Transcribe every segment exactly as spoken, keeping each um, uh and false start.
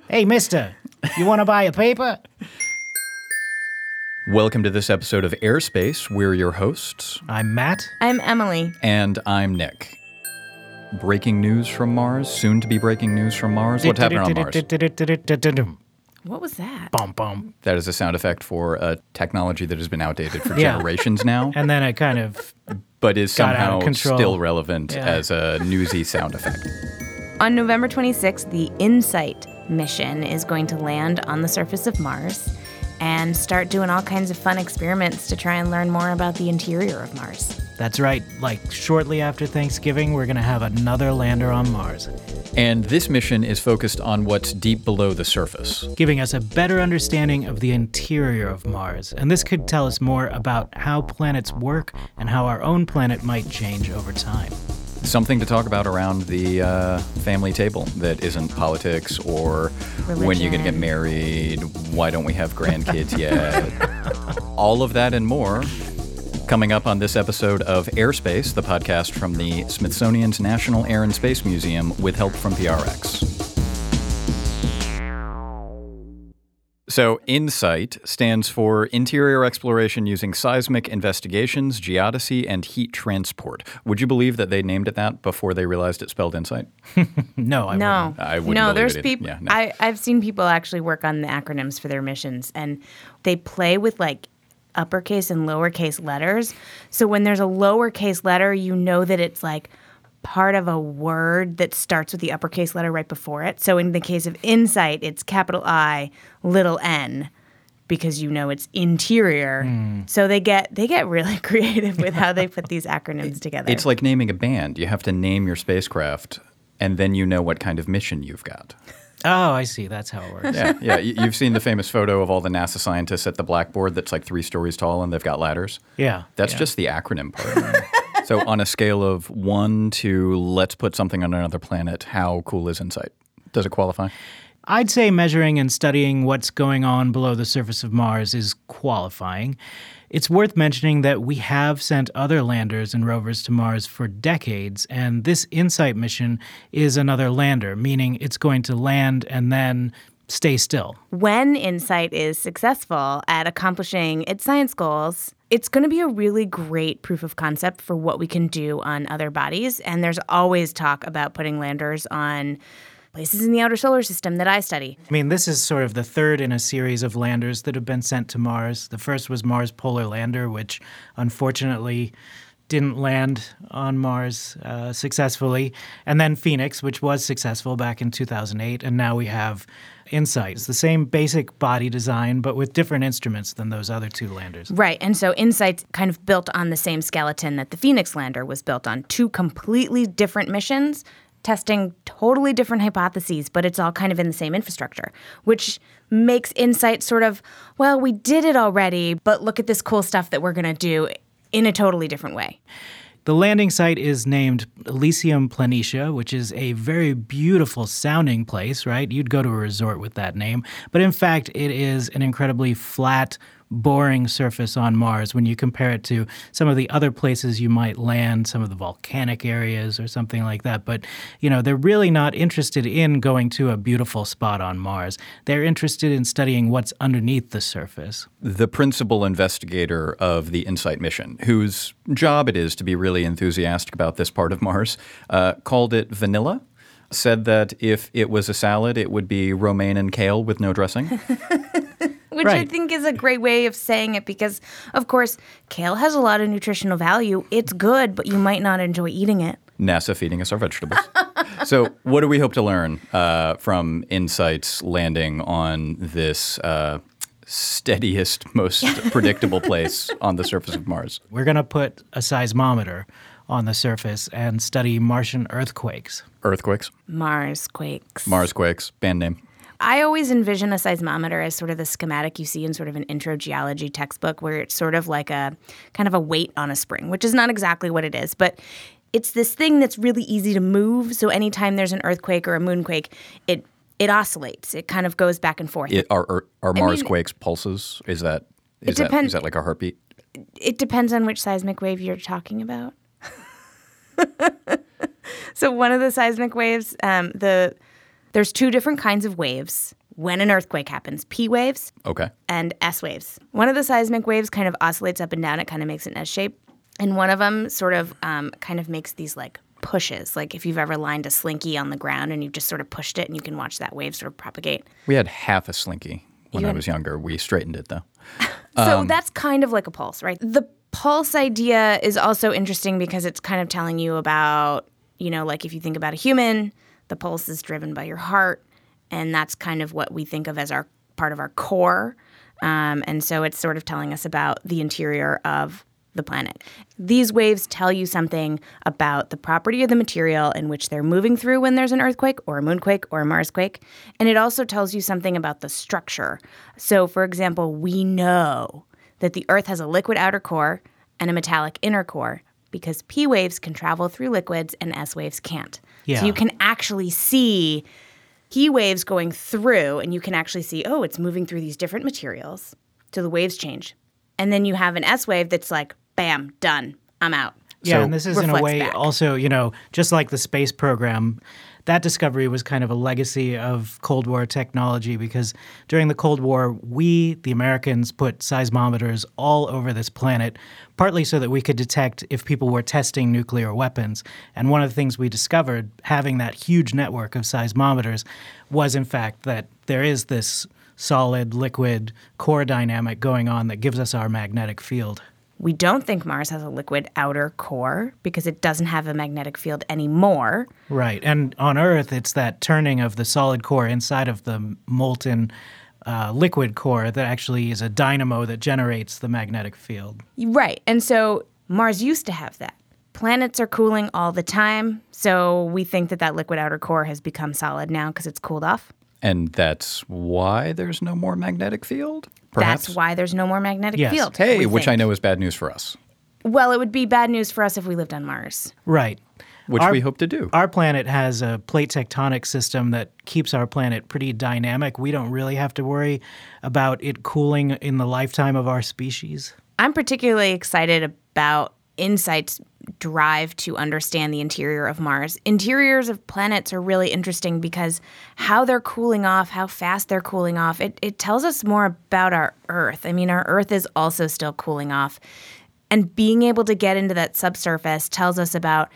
Hey, mister, you want to buy a paper? Welcome to this episode of Airspace. We're your hosts. I'm Matt. I'm Emily. And I'm Nick. Breaking news from Mars, soon to be breaking news from Mars. What's happening on Mars? What was that? Bum, bum. That is a sound effect for a technology that has been outdated for Yeah. generations now, And then it kind of, but is got out of somehow control. still relevant Yeah. as a newsy sound effect. On November twenty-sixth, the InSight mission is going to land on the surface of Mars and start doing all kinds of fun experiments to try and learn more about the interior of Mars. that's right, like shortly after Thanksgiving, we're going to have another lander on Mars, And this mission is focused on what's deep below the surface. giving us a better understanding of the interior of Mars. And this could tell us more about how planets work and how our own planet might change over time. Something to talk about around the uh, family table that isn't politics or when you're going to get Religion. married, why don't we have grandkids yet? All of that and more coming up on this episode of Airspace, the podcast from the Smithsonian's National Air and Space Museum with help from P R X. So InSight stands for Interior Exploration Using Seismic Investigations, Geodesy, and Heat Transport. Would you believe that they named it that before they realized it spelled insight? No, I No, wouldn't. I wouldn't no. believe There's it either. people. Yeah, no. I I've seen people actually work on the acronyms for their missions, and they play with like uppercase and lowercase letters. So when there's a lowercase letter, you know that it's like part of a word that starts with the uppercase letter right before it. So in the case of InSight, it's capital I, little n, because you know it's interior. So they get they get really creative with how they put these acronyms together. It's like naming a band. You have to name your spacecraft, and then you know what kind of mission you've got. Oh, I see. That's how it works. Yeah, yeah. You- You've seen the famous photo of all the NASA scientists at the blackboard that's like three stories tall and they've got ladders? Yeah. That's yeah. just the acronym part. So on a scale of one to let's put something on another planet, how cool is InSight? Does it qualify? I'd say measuring and studying what's going on below the surface of Mars is qualifying. It's worth mentioning that we have sent other landers and rovers to Mars for decades, and this InSight mission is another lander, meaning it's going to land and then stay still. When InSight is successful at accomplishing its science goals, it's going to be a really great proof of concept for what we can do on other bodies. And there's always talk about putting landers on places in the outer solar system that I study. I mean, this is sort of the third in a series of landers that have been sent to Mars. The first was Mars Polar Lander, which unfortunately didn't land on Mars uh, successfully. And then Phoenix, which was successful back in two thousand eight. And now we have InSight. It's the same basic body design, but with different instruments than those other two landers. Right. And so InSight's kind of built on the same skeleton that the Phoenix lander was built on. Two completely different missions, testing totally different hypotheses, but it's all kind of in the same infrastructure, which makes InSight sort of, well, we did it already, but look at this cool stuff that we're going to do in a totally different way. The landing site is named Elysium Planitia, which is a very beautiful sounding place, right? You'd go to a resort with that name. But in fact, it is an incredibly flat, boring surface on Mars when you compare it to some of the other places you might land, some of the volcanic areas or something like that. But, you know, they're really not interested in going to a beautiful spot on Mars. They're interested in studying what's underneath the surface. The principal investigator of the InSight mission, whose job it is to be really enthusiastic about this part of Mars, uh, called it vanilla, said that if it was a salad, it would be romaine and kale with no dressing. Which I Right. think is a great way of saying it because, of course, kale has a lot of nutritional value. It's good, but you might not enjoy eating it. NASA feeding us our vegetables. So what do we hope to learn uh, from InSight's landing on this uh, steadiest, most predictable place on the surface of Mars? We're going to put a seismometer on the surface and study Martian earthquakes. Earthquakes, Mars quakes. Mars quakes, band name. I always envision a seismometer as sort of the schematic you see in sort of an intro geology textbook where it's sort of like a kind of a weight on a spring, which is not exactly what it is, but it's this thing that's really easy to move. So anytime there's an earthquake or a moonquake, it it oscillates. It kind of goes back and forth. It, are are, are Mars mean- quakes pulses? Is that is It that depend- is that like a heartbeat? It depends on which seismic wave you're talking about. So one of the seismic waves, um, the There's two different kinds of waves when an earthquake happens, P waves Okay. and S waves. One of the seismic waves kind of oscillates up and down. It kind of makes an S shape. And one of them sort of um, kind of makes these like pushes. Like if you've ever lined a slinky on the ground and you've just sort of pushed it and you can watch that wave sort of propagate. We had half a slinky when You I had- was younger. We straightened it, though. So that's kind of like a pulse, right? The pulse idea is also interesting because it's kind of telling you about, you know, like if you think about a human, the pulse is driven by your heart. And that's kind of what we think of as our part of our core. Um, and so it's sort of telling us about the interior of the planet. These waves tell you something about the property of the material in which they're moving through when there's an earthquake or a moonquake or a Marsquake. And it also tells you something about the structure. So, for example, we know that the Earth has a liquid outer core and a metallic inner core because P waves can travel through liquids and S waves can't. Yeah. So you can actually see P waves going through, and you can actually see, oh, it's moving through these different materials. So the waves change. And then you have an S wave that's like, bam, done, I'm out. Yeah, So- and this is in a Reflects way back. also, you know, just like the space program, that discovery was kind of a legacy of Cold War technology because during the Cold War, we, the Americans, put seismometers all over this planet, partly so that we could detect if people were testing nuclear weapons. And one of the things we discovered, having that huge network of seismometers, was in fact that there is this solid, liquid core dynamic going on that gives us our magnetic field. We don't think Mars has a liquid outer core because it doesn't have a magnetic field anymore. Right. And on Earth, it's that turning of the solid core inside of the molten uh, liquid core that actually is a dynamo that generates the magnetic field. Right. And so Mars used to have that. Planets are cooling all the time, so we think that that liquid outer core has become solid now because it's cooled off. And that's why there's no more magnetic field? Perhaps? That's why there's no more magnetic Yes. field. Hey, we which I think. know is bad news for us, Well, it would be bad news for us if we lived on Mars. Right. which Our- we hope to do. Our planet has a plate tectonic system that keeps our planet pretty dynamic. We don't really have to worry about it cooling in the lifetime of our species. I'm particularly excited about InSight's drive to understand the interior of Mars. Interiors of planets are really interesting because how they're cooling off, how fast they're cooling off, it, it tells us more about our Earth. I mean, our Earth is also still cooling off. And being able to get into that subsurface tells us about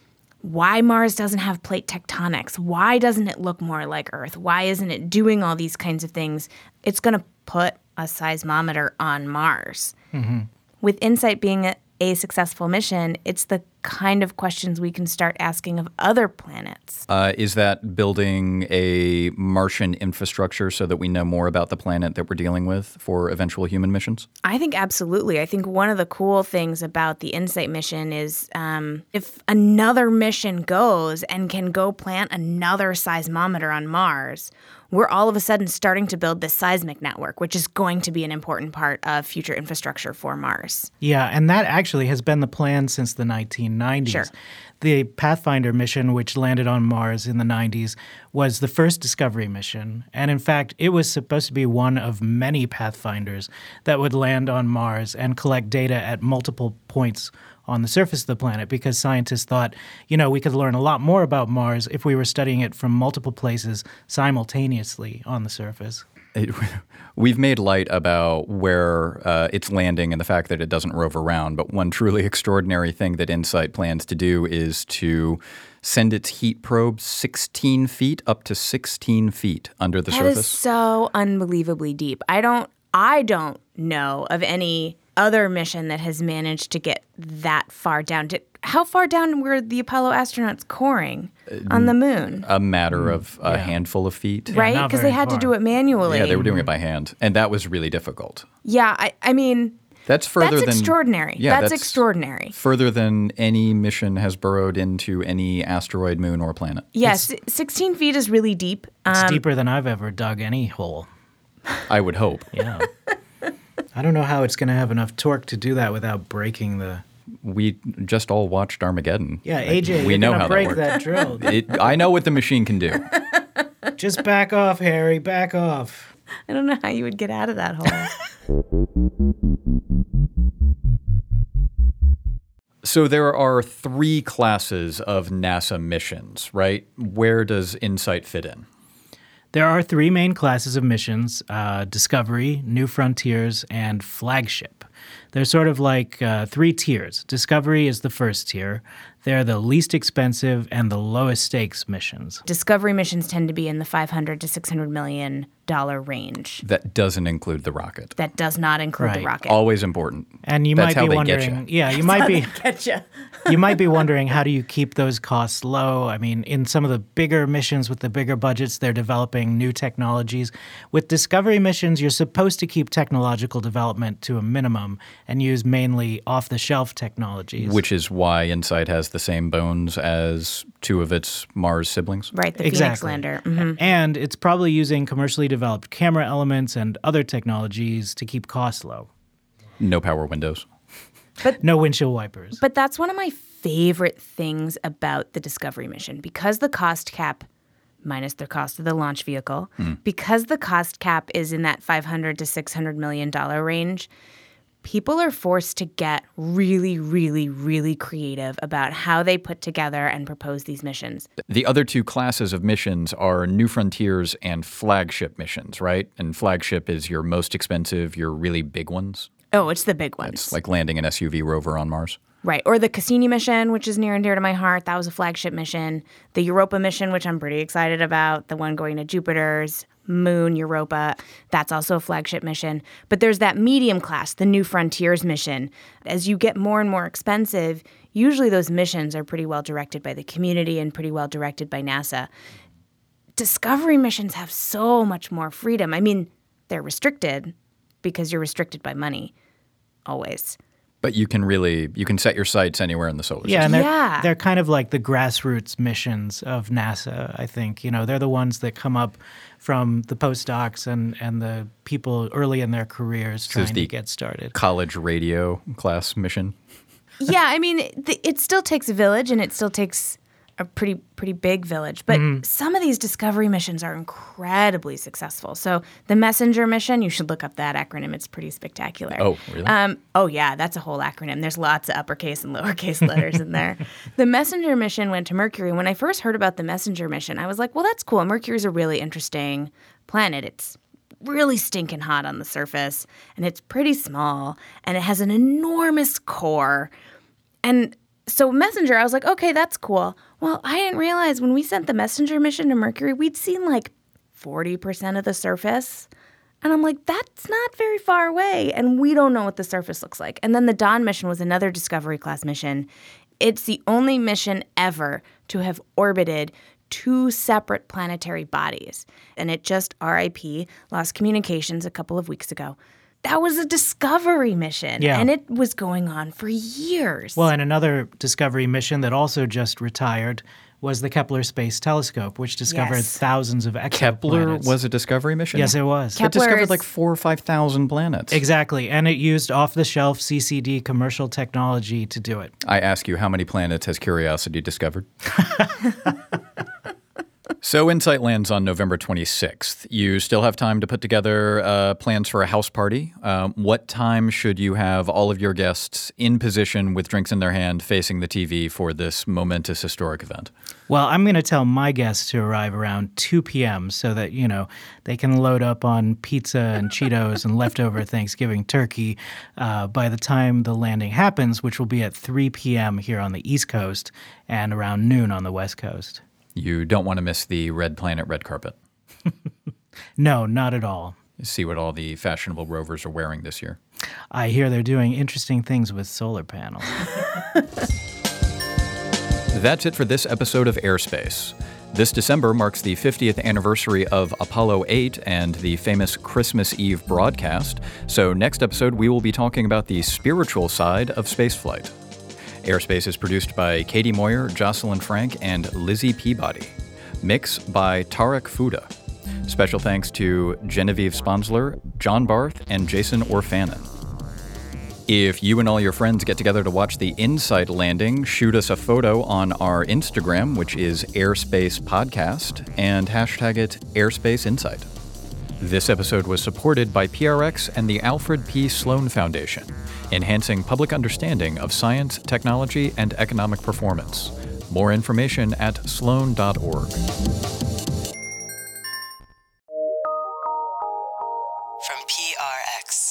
why Mars doesn't have plate tectonics. Why doesn't it look more like Earth? Why isn't it doing all these kinds of things? It's going to put a seismometer on Mars. Mm-hmm. With InSight being a, a successful mission, it's the kind of questions we can start asking of other planets. Uh, is that building a Martian infrastructure so that we know more about the planet that we're dealing with for eventual human missions? I think absolutely. I think one of the cool things about the InSight mission is um, if another mission goes and can go plant another seismometer on Mars, we're all of a sudden starting to build this seismic network, which is going to be an important part of future infrastructure for Mars. Yeah, and that actually has been the plan since the nineteen nineties. Sure. The Pathfinder mission, which landed on Mars in the nineties, was the first discovery mission. And in fact, it was supposed to be one of many Pathfinders that would land on Mars and collect data at multiple points on the surface of the planet because scientists thought, you know, we could learn a lot more about Mars if we were studying it from multiple places simultaneously on the surface. It, we've made light about where uh, it's landing and the fact that it doesn't rove around, but one truly extraordinary thing that InSight plans to do is to send its heat probe sixteen feet, up to sixteen feet under the That surface. is so unbelievably deep. I don't I don't know of any other mission that has managed to get that far down. Did, how far down were the Apollo astronauts coring on the moon? A matter of a yeah. handful of feet. Right? not Because they very had to far. do it manually. Yeah, they were doing it by hand, and that was really difficult. Yeah, I, I mean, That's further that's than extraordinary. Yeah, that's, extraordinary. Further than any mission has burrowed into any asteroid, moon, or planet. Yes, sixteen feet is really deep. It's Um, deeper than I've ever dug any hole. I would hope. Yeah. I don't know how it's going to have enough torque to do that without breaking the... We just all watched Armageddon. Yeah, A J, we you're know going how to break that that, drill. works. It, I know what the machine can do. Just back off, Harry, back off. I don't know how you would get out of that hole. So there are three classes of NASA missions, right? Where does InSight fit in? There are three main classes of missions, uh, Discovery, New Frontiers, and Flagship. They're sort of like uh, three tiers. Discovery is the first tier. They're the least expensive and the lowest stakes missions. Discovery missions tend to be in the five hundred to six hundred million dollars range. That doesn't include the rocket. That does not include Right. the rocket. Always important. And you That's might how be they wondering, get you. yeah, you might be Getcha. you might be wondering, how do you keep those costs low? I mean, in some of the bigger missions with the bigger budgets, they're developing new technologies. With Discovery missions, you're supposed to keep technological development to a minimum and use mainly off-the-shelf technologies. Which is why InSight has the same bones as two of its Mars siblings. Right, the Phoenix Exactly. lander. Mhm. And it's probably using commercially developed camera elements and other technologies to keep costs low. No power windows. No windshield wipers. But that's one of my favorite things about the Discovery mission. Because the cost cap, minus the cost of the launch vehicle, because the cost cap is in that five hundred to six hundred million dollars range, people are forced to get really, really, really creative about how they put together and propose these missions. The other two classes of missions are New Frontiers and Flagship missions, right? And Flagship is your most expensive, your really big ones. Oh, it's the big ones. It's like landing an S U V rover on Mars. Right. Or the Cassini mission, which is near and dear to my heart. That was a flagship mission. The Europa mission, which I'm pretty excited about. The one going to Jupiter's moon, Europa. That's also a flagship mission. But there's that medium class, the New Frontiers mission. As you get more and more expensive, usually those missions are pretty well directed by the community and pretty well directed by NASA. Discovery missions have so much more freedom. I mean, they're restricted because you're restricted by money, always. But you can really, you can set your sights anywhere in the solar Yeah, system. and they're, Yeah. they're kind of like the grassroots missions of NASA, I think. You know, they're the ones that come up from the postdocs and, and the people early in their careers is trying the to get started. College radio class mission. Yeah, I mean, it, it still takes a village, and it still takes a pretty pretty big village. But some of these Discovery missions are incredibly successful. So the Messenger mission, you should look up that acronym. It's pretty spectacular. Oh, really? Um, oh, yeah, that's a whole acronym. There's lots of uppercase and lowercase letters in there. The Messenger mission went to Mercury. When I first heard about the Messenger mission, I was like, well, that's cool. Mercury's a really interesting planet. It's really stinking hot on the surface, and it's pretty small, and it has an enormous core. And so Messenger, I was like, okay, that's cool. Well, I didn't realize when we sent the Messenger mission to Mercury, we'd seen like forty percent of the surface. And I'm like, that's not very far away. And we don't know what the surface looks like. And then the Dawn mission was another Discovery class mission. It's the only mission ever to have orbited two separate planetary bodies. And it just, R I P, lost communications a couple of weeks ago. That was a Discovery mission. Yeah. And it was going on for years. Well, and another Discovery mission that also just retired was the Kepler Space Telescope, which discovered Yes. thousands of exoplanets. Kepler was a Discovery mission? Yes, it was. Kep- It discovered Kepler is- like four or five thousand planets. Exactly. And it used off-the-shelf C C D commercial technology to do it. I ask you, how many planets has Curiosity discovered? So InSight lands on November twenty-sixth. You still have time to put together uh, plans for a house party. Um, what time should you have all of your guests in position with drinks in their hand facing the T V for this momentous historic event? Well, I'm going to tell my guests to arrive around two p.m. so that, you know, they can load up on pizza and Cheetos and leftover Thanksgiving turkey uh, by the time the landing happens, which will be at three p.m. here on the East Coast and around noon on the West Coast. You don't want to miss the Red Planet red carpet. No, not at all. See what all the fashionable rovers are wearing this year. I hear they're doing interesting things with solar panels. That's it for this episode of Airspace. This December marks the fiftieth anniversary of Apollo eight and the famous Christmas Eve broadcast, so next episode we will be talking about the spiritual side of spaceflight. Airspace is produced by Katie Moyer, Jocelyn Frank, and Lizzie Peabody. Mix by Tarek Fuda. Special thanks to Genevieve Sponsler, John Barth, and Jason Orfanon. If you and all your friends get together to watch the InSight landing, shoot us a photo on our Instagram, which is Airspace Podcast, and hashtag it Airspace Insight. This episode was supported by P R X and the Alfred P. Sloan Foundation, enhancing public understanding of science, technology, and economic performance. More information at sloan dot org. from P R X.